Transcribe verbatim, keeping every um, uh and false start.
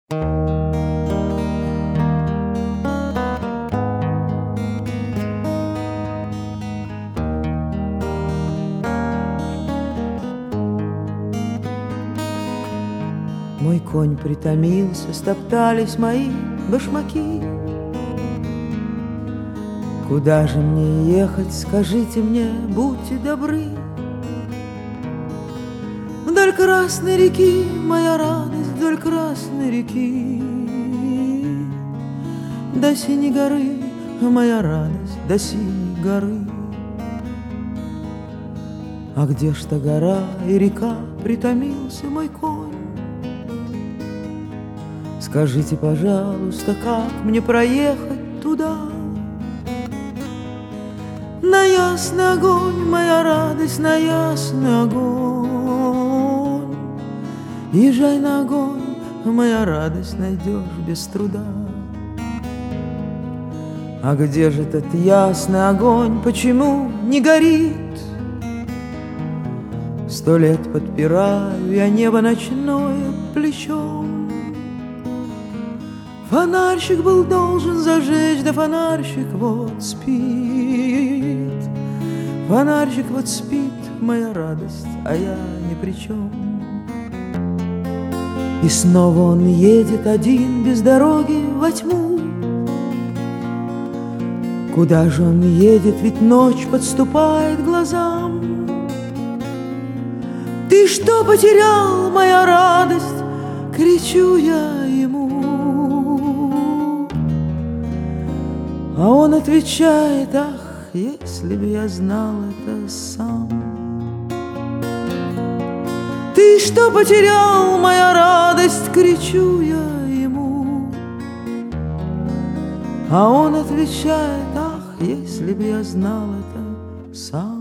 Мой конь притомился, стоптались мои башмаки. Куда же мне ехать, скажите мне, будьте добры. Вдоль Красной реки, моя радость, вдоль Красной реки. До синей горы, моя радость, до синей горы. А где ж та гора и река, притомился мой конь? Скажите, пожалуйста, как мне проехать туда? На ясный огонь, моя радость, на ясный огонь. Езжай на огонь, моя радость, найдешь без труда. А где же этот ясный огонь, почему не горит? Сто лет подпираю я небо ночное плечом. Фонарщик был должен зажечь, да фонарщик вот спит. Фонарщик вот спит, моя радость, а я ни при чем. И снова он едет один без дороги во тьму. Куда же он едет, ведь ночь подступает к глазам. Ты что потерял, моя радость, кричу я ему. А он отвечает: ах, если бы я знал это сам. Ты что потерял, моя радость, кричу я ему. А он отвечает: ах, если бы я знал это сам.